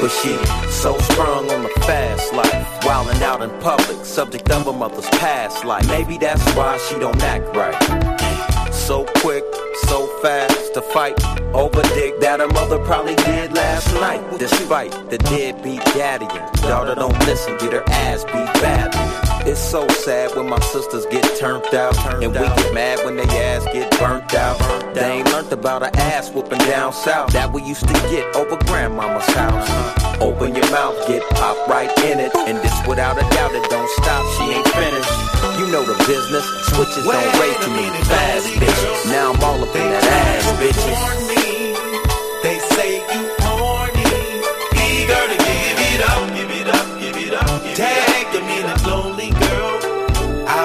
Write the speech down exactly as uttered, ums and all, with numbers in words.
But she so sprung on the fast life, wildin' out in public, subject of her mother's past life. Maybe that's why she don't act right. So quick, so fast to fight over dick that her mother probably did last night. Despite the deadbeat daddy and daughter don't listen, get her ass beat badly. It's so sad when my sisters get turned out, and we get mad when they ass get burnt out. They ain't learned about a ass whooping down south that we used to get over grandmama's house. Open your mouth, get popped right in it, and this without a doubt it don't stop, she ain't finished. You know the business, switches don't rate to me fast, bitches. Now I'm all up in that ass, bitches.